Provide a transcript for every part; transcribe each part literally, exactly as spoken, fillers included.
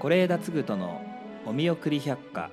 是枝嗣人のお見送り百科。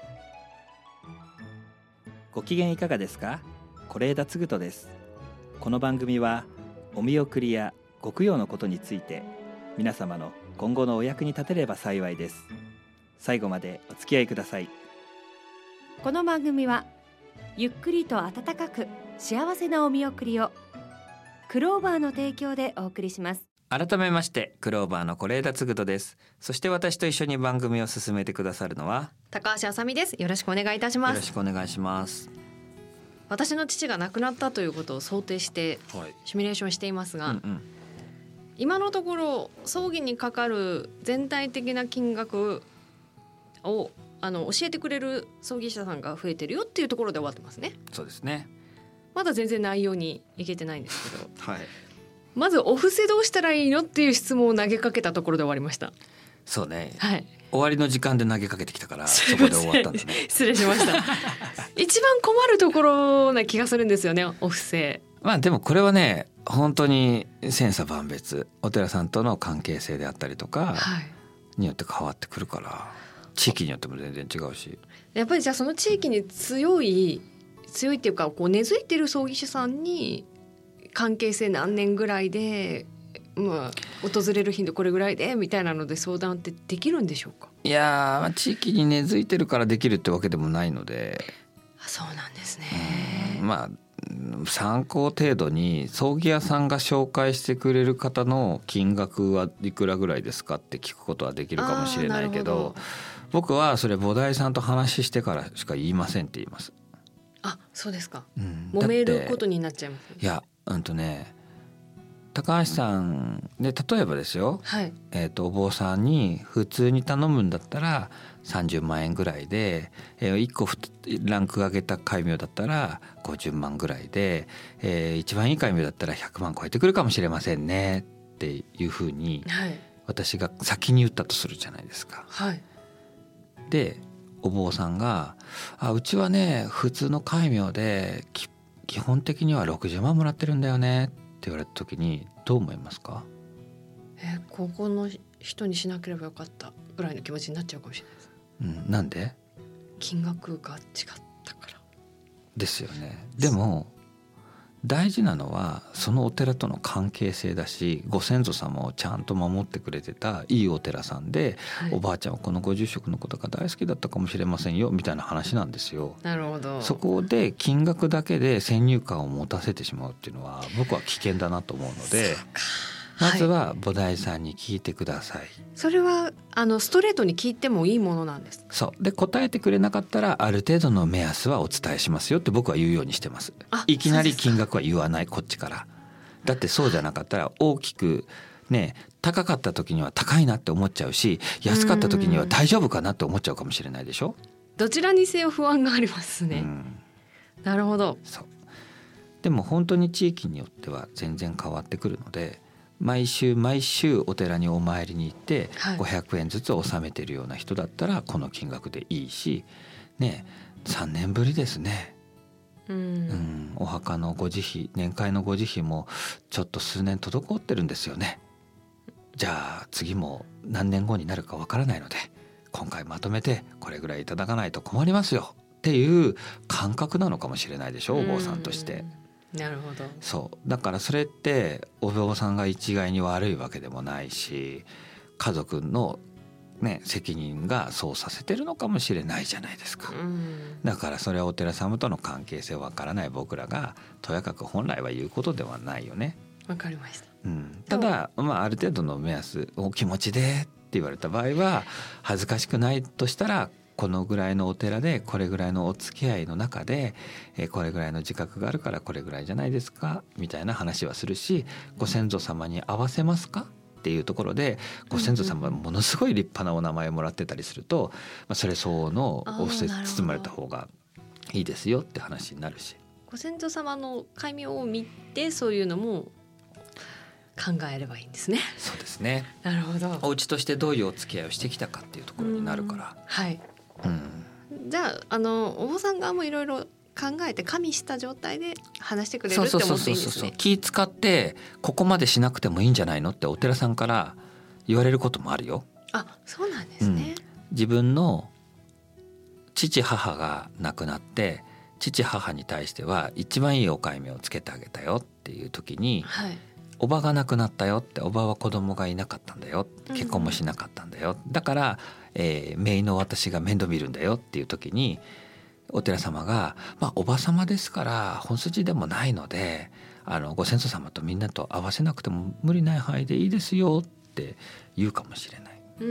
ご機嫌いかがですか？是枝嗣人です。この番組はお見送りやご供養のことについて、皆様の今後のお役に立てれば幸いです。最後までお付き合いください。 この番組はゆっくりと温かく幸せなお見送りを、クローバーの提供でお送りします。 改めましてクローバーの是枝嗣人です。そして私と一緒に番組を進めてくださるのは高橋あさみです。よろしくお願いいたします。 よろしくお願いします。 私の父が亡くなったということを想定してシミュレーションしていますが、はい、うんうん、今のところ葬儀にかかる全体的な金額をあの教えてくれる葬儀社さんが増えてるよっていうところで終わってますね。 そうですね。まだ全然内容にいけてないんですけど、 はい、 まずお布施どうしたらいいのっていう質問を投げかけたところで終わりました。 そうね、 はい、 終わりの時間で投げかけてきたからそこで終わったんですね。 失礼しました一番困るところな気がするんですよね、お布施。 まあでもこれはね、本当に千差万別、お寺さんとの関係性であったりとか、はい、によって変わってくるから、地域によっても全然違うし、 やっぱりじゃあその地域に強い強いっていうかこう根付いてる葬儀師さんに関係性何年ぐらいで、まあ、訪れる頻度これぐらいでみたいなので相談ってできるんでしょうか？ いや、地域に根付いてるからできるってわけでもないので。 あ、そうなんですね。 まあ参考程度に葬儀屋さんが紹介してくれる方の金額はいくらぐらいですかって聞くことはできるかもしれないけ ど, ど僕はそれ菩提さんと話してからしか言いませんって言います。 あ、そうですか、 うん、 揉めることになっちゃいます、ね、 いや、うんとね、高橋さんで例えばですよ、 はい、 えーと、お坊さんに普通に頼むんだったらさんじゅうまんえんぐらいで、えー、いっこランク上げた戒名だったらごじゅうまんぐらいで、えー、一番いい戒名だったらひゃくまん超えてくるかもしれませんねっていうふうに私が先に言ったとするじゃないですか、 はい、 でお坊さんが、あ、うちはね普通の戒名で基本的にはろくじゅうまんもらってるんだよねって言われた時にどう思いますか？ えー、ここの人にしなければよかったぐらいの気持ちになっちゃうかもしれないです、 うん、なんで？ 金額が違ったからですよね。でも大事なのはそのお寺との関係性だし、ご先祖様をちゃんと守ってくれてたいいお寺さんで、はい、おばあちゃんはこのご住職のことが大好きだったかもしれませんよみたいな話なんですよ。 なるほど。 そこで金額だけで先入観を持たせてしまうっていうのは僕は危険だなと思うので、まずは菩提さんに聞いてください、はい、 それはあのストレートに聞いてもいいものなんですか？ そうで、答えてくれなかったらある程度の目安はお伝えしますよって僕は言うようにしてます。いきなり金額は言わない、こっちから。だってそうじゃなかったら大きくね、高かった時には高いなって思っちゃうし、安かった時には大丈夫かなって思っちゃうかもしれないでしょ。 どちらにせよ不安がありますね、うん、なるほど。 そうでも本当に地域によっては全然変わってくるので、毎週毎週お寺にお参りに行ってごひゃくえんずつ納めてるような人だったらこの金額でいいし、ね、さんねんぶりですね、うん、うん、お墓のご慈悲、年会のご慈悲もちょっと数年滞ってるんですよね。じゃあ次も何年後になるかわからないので今回まとめてこれぐらいいただかないと困りますよっていう感覚なのかもしれないでしょ、お坊さんとして。 なるほど。 そうだからそれってお坊さんが一概に悪いわけでもないし、家族の、ね、責任がそうさせてるのかもしれないじゃないですか。うんだからそれはお寺様との関係性わからない僕らがとやかく本来は言うことではないよね。 わかりました、 うん、ただ、まあ、ある程度の目安お気持ちでって言われた場合は恥ずかしくないとしたらこのぐらいのお寺でこれぐらいのお付き合いの中で、えー、これぐらいの自覚があるからこれぐらいじゃないですかみたいな話はするし、ご先祖様に合わせますかっていうところでご先祖様ものすごい立派なお名前をもらってたりすると、まあ、それ相応のお布施包まれた方がいいですよって話になるし、 ご先祖様の戒名を見てそういうのも考えればいいんですね。 そうですね。 なるほど。 お家としてどういうお付き合いをしてきたかっていうところになるから、 はい、 うん、 じゃあ、あのお坊さん側もいろいろ考えて加味した状態で話してくれるって思っていいんですね。 気使ってここまでしなくてもいいんじゃないのってお寺さんから言われることもあるよ。 あ、そうなんですね、 うん、自分の父母が亡くなって父母に対しては一番いいお戒名をつけてあげたよっていう時に、はい、おばが亡くなったよって、おばは子供がいなかったんだよ、結婚もしなかったんだよ、だから、えー、姪の私が面倒見るんだよっていう時にお寺様が、まあ、おば様ですから本筋でもないのであのご先祖様とみんなと合わせなくても無理ない範囲でいいですよって言うかもしれない。うん、うん、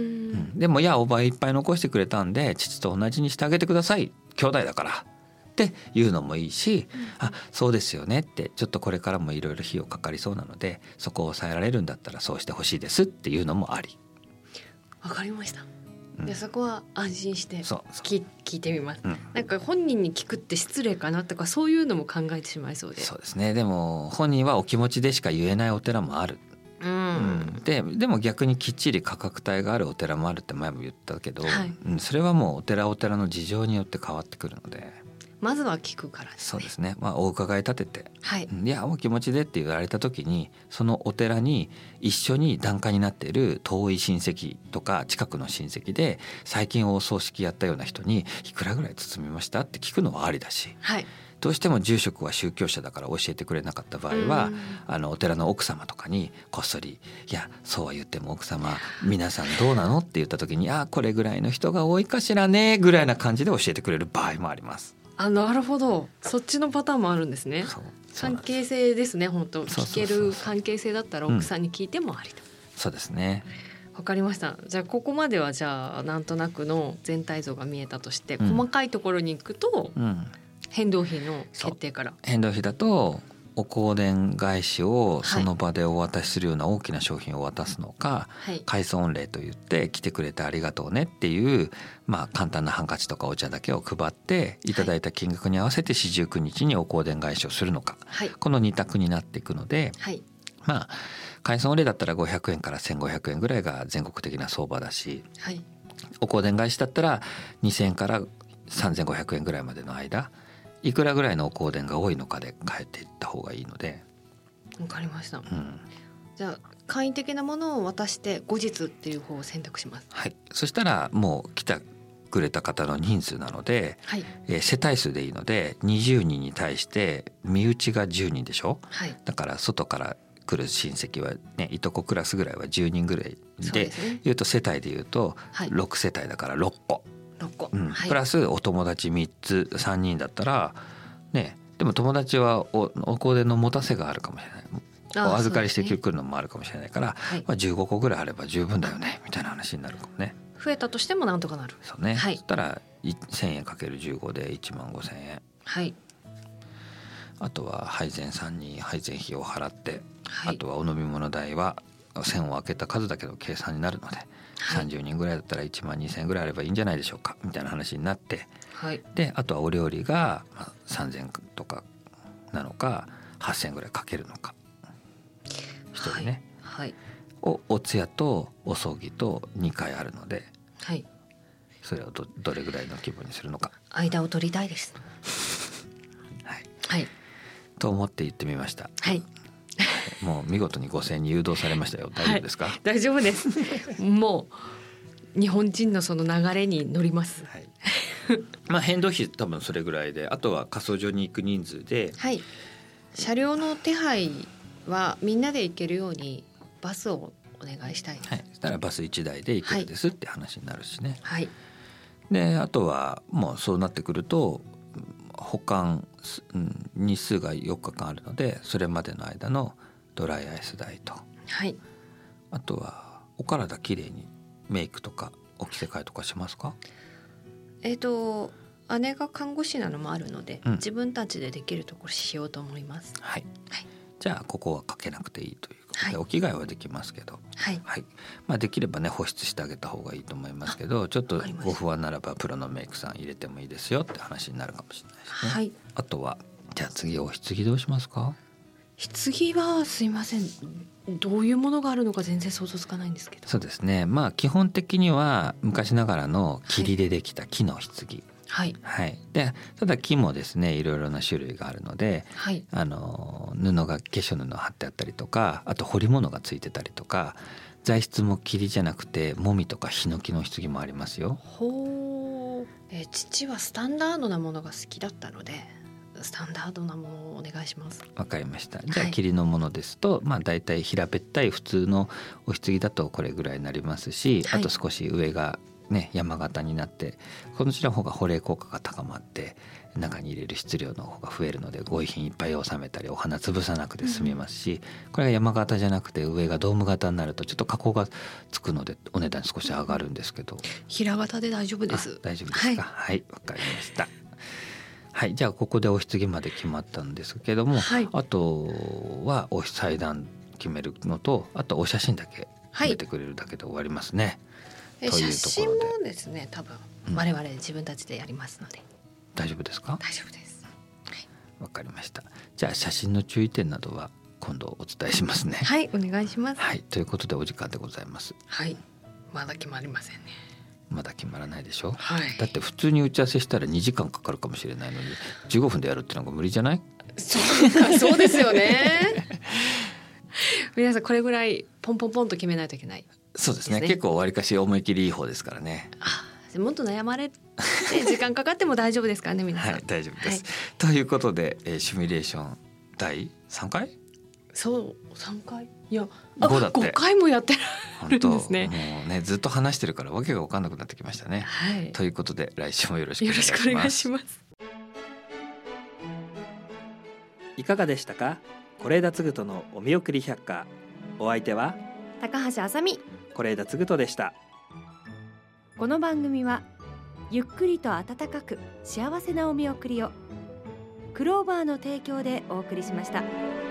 でもいやおばいっぱい残してくれたんで父と同じにしてあげてください、兄弟だからっていうのもいいし、うん、あ、そうですよねって、ちょっとこれからもいろいろ費用かかりそうなのでそこを抑えられるんだったらそうしてほしいですっていうのもあり。 わかりました。で、そこは安心してそうそう聞いてみます、うん、なんか本人に聞くって失礼かなとかそういうのも考えてしまいそうで。 そうですね。でも本人はお気持ちでしか言えないお寺もある、うんうん、で, でも逆にきっちり価格帯があるお寺もあるって前も言ったけど、はい、うん、それはもうお寺お寺の事情によって変わってくるのでまずは聞くからですね。 そうですね、まあ、お伺い立てて、 はい、 いやお気持ちでって言われた時にそのお寺に一緒に檀家になっている遠い親戚とか近くの親戚で最近お葬式やったような人にいくらぐらい包みましたって聞くのはありだし、 はい、 どうしても住職は宗教者だから教えてくれなかった場合はあのお寺の奥様とかにこっそりいやそうは言っても奥様皆さんどうなのって言った時にあこれぐらいの人が多いかしらねぐらいな感じで教えてくれる場合もあります。 あ、なるほど、そっちのパターンもあるんですね。そうそう関係性ですね。本当聞ける関係性だったら奥さんに聞いてもありと、うん、 そうですね。 わかりました。じゃあここまではじゃあなんとなくの全体像が見えたとして、うん、細かいところに行くと、うん、変動費の決定から。 変動費だとお香典返しをその場でお渡しするような大きな商品を渡すのか、はい、開尊礼といって来てくれてありがとうねっていう、まあ、簡単なハンカチとかお茶だけを配っていただいた金額に合わせて四十九日にお香典返しをするのか、はい、この二択になっていくので、はい、まあ開尊礼だったらごひゃくえんからせんごひゃくえんぐらいが全国的な相場だし、はい、お香典返しだったらにせんえんからさんぜんごひゃくえんぐらいまでの間いくらぐらいのお香典が多いのかで変えていった方がいいので。 わかりました、うん、じゃあ簡易的なものを渡して後日っていう方を選択します。 はい、そしたらもう来てくれた方の人数なので、はい、えー、世帯数でいいのでにじゅうにんに対して身内がじゅうにんでしょ、はい、だから外から来る親戚はねいとこクラスぐらいはじゅうにんぐらい で, で、ね、いうと世帯でいうとろくせたいだからろっこ、 ろっこ、 うん、 はい、 プラスお友達みっつさんにんだったらね、でも友達は お, お香典の持たせがあるかもしれない、お預かりしてくるのもあるかもしれないから、はい、まあ、じゅうごこぐらいあれば十分だよねみたいな話になるかもね。 増えたとしてもなんとかなる。 そうね、はい、そしたらせんえんかけるじゅうごでいちまんごせんえん、はい、あとは配膳さんに配膳費を払って、はい、あとはお飲み物代は線を開けた数だけど計算になるので、はい、さんじゅうにんぐらいだったらいちまんにせんえんぐらいあればいいんじゃないでしょうかみたいな話になって、はい、であとはお料理がさんぜんとかなのかはっせんえんぐらいかけるのかひとりね、はい、お, お通夜とお葬儀とにかいあるので、はい、それを ど, どれぐらいの規模にするのか間を取りたいです、 はいはい、と思って言ってみました。はい、もう見事にごせんえんに誘導されましたよ。大丈夫ですか？はい、 大丈夫ですもう日本人のその流れに乗ります、はい、 まあ変動費多分それぐらいで、あとは火葬場に行く人数で、はい、 車両の手配はみんなで行けるようにバスをお願いしたいです、 はい、そしたらバスいちだいで行けるですって話になるしね、はい、であとはもうそうなってくると保管日数がよっかかんあるのでそれまでの間のドライアイス代と、はい、あとはお体きれいにメイクとかお着せ替えとかしますか？ えーと姉が看護師なのもあるので、うん、自分たちでできるところしようと思います、 はいはい、じゃあここはかけなくていいということで、はい、お着替えはできますけど、はいはい、まあ、できればね保湿してあげた方がいいと思いますけど、ちょっとご不安ならばプロのメイクさん入れてもいいですよって話になるかもしれないですね、はい、あとはじゃあ次お棺どうしますか？ 棺はすいませんどういうものがあるのか全然想像つかないんですけど。 そうですね、まあ基本的には昔ながらの桐でできた木の棺、はいはい、でただ木もですねいろいろな種類があるので、はい、あの布が化粧布貼ってあったりとか、あと彫り物がついてたりとか材質も桐じゃなくてもみとかヒノキの棺もありますよ。 ほう、えー、父はスタンダードなものが好きだったのでスタンダードなものをお願いします。 わかりました。じゃあ桐のものですと、はい、まあだいたい平べったい普通のお棺だとこれぐらいになりますし、はい、あと少し上がね山形になってこちらの方が保冷効果が高まって中に入れる質量の方が増えるのでご遺品いっぱい収めたりお花潰さなくて済みますし、うん、これが山形じゃなくて上がドーム型になるとちょっと加工がつくのでお値段少し上がるんですけど、 平型で大丈夫です。 大丈夫ですか。はい、わかりました。はい、じゃあここでお棺まで決まったんですけども、はい、あとはお祭壇決めるのとあとお写真だけ決めてくれるだけで終わりますね、 はい、というところで写真もですね多分我々自分たちでやりますので、うん、 大丈夫ですか。 大丈夫です。 わ、はい、かりました。じゃあ写真の注意点などは今度お伝えしますね。 はい、お願いします。 はい、ということでお時間でございます。 はい、まだ決まりませんね。 まだ決まらないでしょ、 はい、 だって普通に打ち合わせしたらにじかんかかるかもしれないのにじゅうごふんでやるってのが無理じゃない。 そうか、そうですよね皆さんこれぐらいポンポンポンと決めないといけない、ね、 そうですね。結構わりかし思い切りいい方ですからね。 あ、もっと悩まれて時間かかっても大丈夫ですからね皆さん。 はい、大丈夫です、はい、ということで、えー、シミュレーションだいさんかい。 そうさんかい、いやごだってごかいもやってるんですね。 もうねずっと話してるからわけが分かんなくなってきましたね、 はい、 ということで来週もよろしくお願いします。 よろしくお願いします。 いかがでしたか。是枝嗣人のお見送り百科、お相手は高橋あさみ、 是枝嗣人でした。 この番組はゆっくりと温かく幸せなお見送りをクローバーの提供でお送りしました。